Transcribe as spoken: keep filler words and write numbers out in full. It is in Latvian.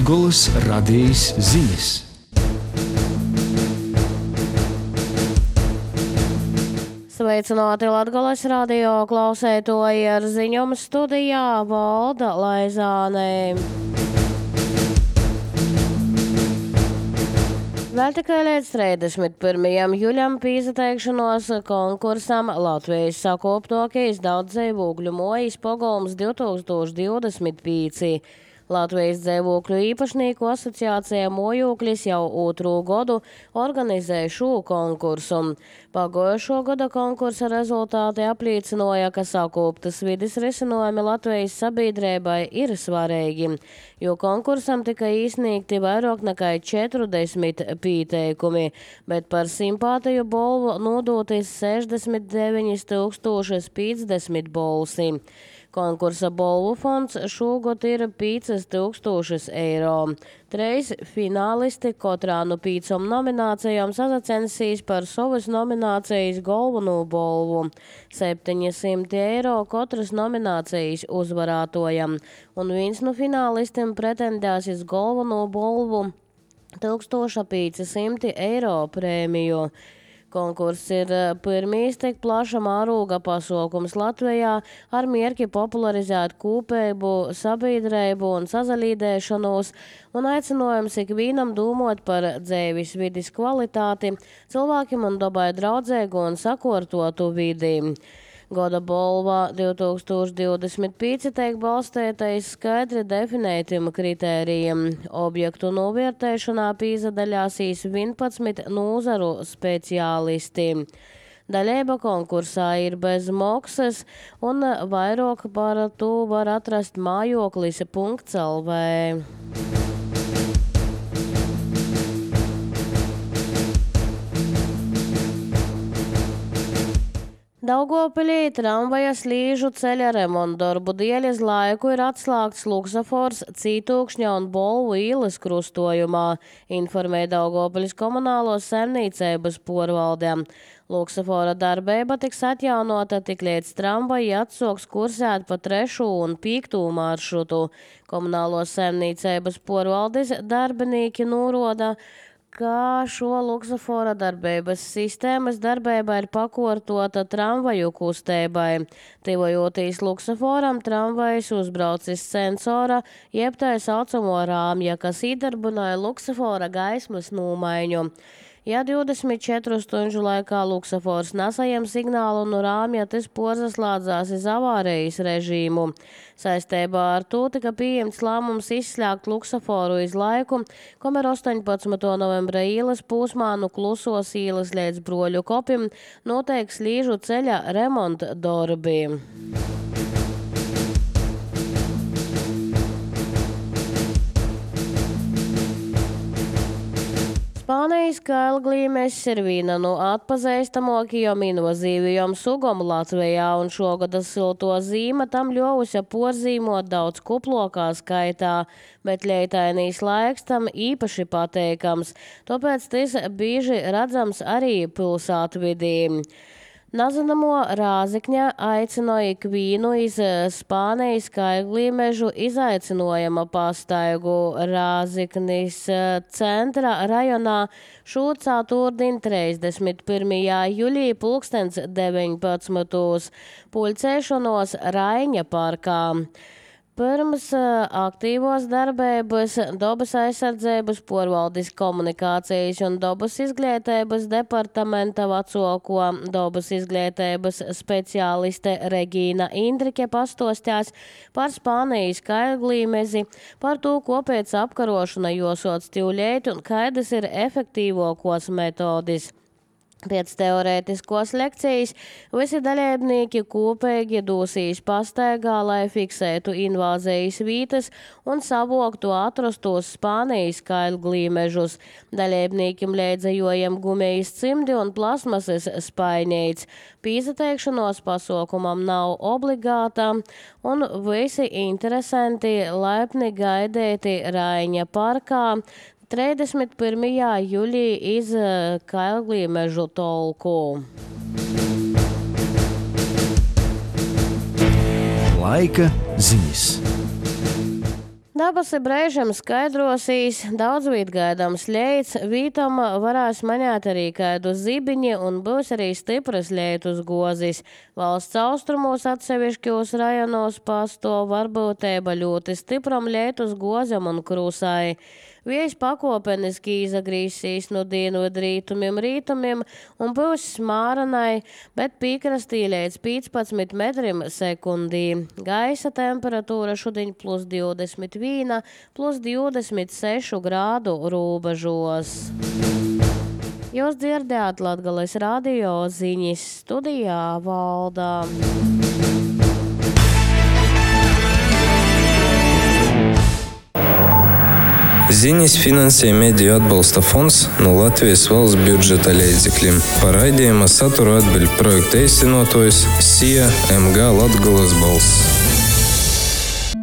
Latgolas radijas ziņas. Sveicināti Latgolas radio klausētoji, ar ziņām studijā Valda Laizāne. Vēl tikai līdz trīsdesmit pirmajam jūļam pīzateikšanos konkursam Latvijas sakoptokīs daudz dzīvokļu mojas pogolms divtūkstoš divdesmit pieci. Latvijas dzīvokļu īpašnieku asociācija Mojoklis jau otro gadu organizē šo konkursu. Pagojušo gada konkursa rezultāti apliecināja, ka sakoptas vides risinājumi Latvijas sabiedrībai ir svarīgi, jo konkursam tika izsniegti vairāk nekā četrdesmit pieteikumi, bet par simpātiju balvu nodotis sešdesmit deviņi tūkstoši piecdesmit balsi. Konkursa balvu fonds šogad ir piecas tūkstošas eiro. Treis finālisti katrā no piecām nominācijām sasacensīs par savas nominācijas galveno balvu. septiņsimt eiro katras nominācijas uzvarētojam, un viens no finālistiem pretendēs uz galveno balvu tūkstoš piecsimt eiro prēmiju. Konkurss ir pirmīs tik plaša mēroga pasākums Latvijā ar mērķi popularizēt kopību, sabiedrību un sazalīdēšanos, un aicinājums ikvienam domāt par dzīves vides kvalitāti, cilvēkiem un dabai draudzīgu un sakārtotu vidi. Gada balva divtūkstoš divdesmit pieci tiek balstītais skaidri definētiem kritērijiem. Objektu novērtēšanā pīzadaļāsīs vienpadsmit nozaru speciālisti. Daļība konkursā ir bez maksas, un vairāk par to var atrast mājoklis punkts el vē. Daugavpilī tramvaja slīžu ceļa remontdarbu dēļ uz laiku ir atslēgts luksafors Cītūkšņa un Bolvu ielas krustojumā, informē Daugavpilis komunālos saimniecības porvalde. Luksafora darbība tiks atjaunota tik līdz tramvaji atsāks kursēt pa trešo un piekto maršrutu. Komunālos saimniecības porvaldes darbinieki norāda, ka šo luksafora darbības sistēmas darbība ir pakārtota tramvaju kustībai. Tivojotīs luksaforam tramvajs uzbraucis sensora, jeb tā saucamo rāmja, kas iedarbināja luksafora gaismas nomaiņu. Ja divdesmit četru stundu laikā luksafors nesajam signālu no rāmja, tas porzaslādzās iz avārijas režīmu. Saistībā ar to tika pieņemts lēmums izslēgt luksaforu iz laiku, kamēr astoņpadsmitā novembra ielas posmā no Klusos ielas līdz Broļu kopim notiek slīžu ceļa remonta darbi. Spānijas kailglīmes ir viena no atpazīstamākajām invazīvajām sugām Latvijā, un šogad silto zīme tam ļovusi porzīmot daudz kuplokā skaitā, bet leitainīs laiks tam īpaši pateikams, tāpēc tas bieži redzams arī pilsētvidī. Nazinamo Rāzikņa aicināja ikvienu iz Spānijas kailglīmežu izaicinājuma pastaigu Rāziknis centra rajonā šo ceturtdien trīsdesmit pirmajā jūlijā pulkstens deviņpadsmitos pulcēšanos Raiņa parkā. Pirms aktīvos darbības dabas aizsardzības porvaldes komunikācijas un dabas izglītības departamenta vecāko dabas izglītības speciāliste Regīna Indrike pastostās par Spānijas kailglīmezi, par to, ko pēc apkarošana josots tīvļēt un kaidas ir efektīvākos metodis. Pēc teorētiskos lekcijas visi dalībnieki kopīgi dosīs pastaigā, lai fiksētu invāzijas vītas un savoktu atrastos Spānijas kailglīmežus. Dalībniekiem līdzējojam gumijas cimdi un plasmasas spaiņēts. Pīzateikšanos pasaukumam nav obligāta, un visi interesanti laipni gaidēti Raiņa parkā trīsdesmit pirmajā jūlijā iz kailglīmežu tolku. Laika ziņas. Dabas brēžam skaidrosīs, daudz vīt gaidāms ļeits, vītam varēs maņāt arī kādu zibiņi un būs arī stipras ļeitus gozis. Valsts austrumos atsevišķos rajonos pasto varbūtība ļoti stipram ļeitus gozam un krūsai. Viejs pakopeniski izagrīsīs no dienvidu rītumiem rītumiem un būs smāranai, bet pīkrastī līdz piecpadsmit metriem sekundī. Gaisa temperatūra šodien plus divdesmit viena, plus divdesmit seši grādu robežos. Jūs dzirdējāt Latgales radio ziņas, studijā Valda. Ziņas finansē Mediju atbalsta fonds no Latvijas valsts budžeta līdzekļiem. Par raidījuma saturu atbild projekta īstenotājs S I A M G Latgales balss.